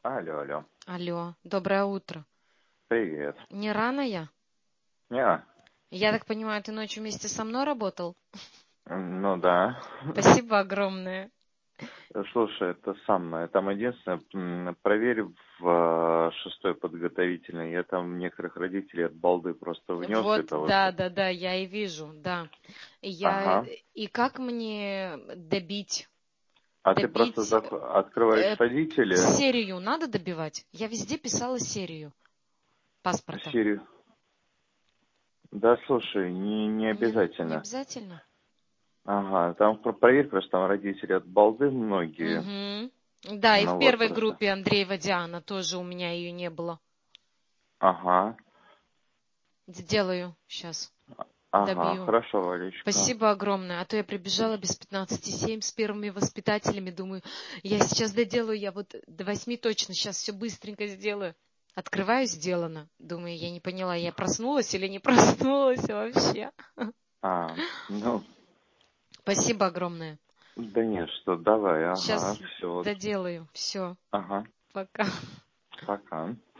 Алло, алло. Алло, доброе утро. Привет. Не рано я? Не, Я так понимаю, ты ночью вместе со мной работал? ну да. Спасибо огромное. Слушай, это самое. Там единственное, проверь в шестой подготовительной. Я там некоторых родителей от балды просто внес для Вот, того, да, чтобы... да, да, я и вижу, да. Ага. И как мне А ты просто добить, открываешь родители, серию надо добивать? Я везде писала серию паспорта. серию. Да, слушай, не Не обязательно. обязательно? Ага, там проверь, просто там родители от балды многие. Угу. Да, и в Ну вот первой просто. группе Андреева Диана тоже у меня ее не было. Ага. Сделаю сейчас, Ага, добью. хорошо, Валечка. Спасибо огромное. А то я прибежала без 15:07 с первыми воспитателями. Думаю, я сейчас доделаю, я вот до 8 точно сейчас все быстренько сделаю. Открываю, сделано. Думаю, я не поняла, я проснулась или не проснулась вообще. Ну, Спасибо огромное. да нет, что, давай, ага, Сейчас все. доделаю. Все. Ага, Пока. пока.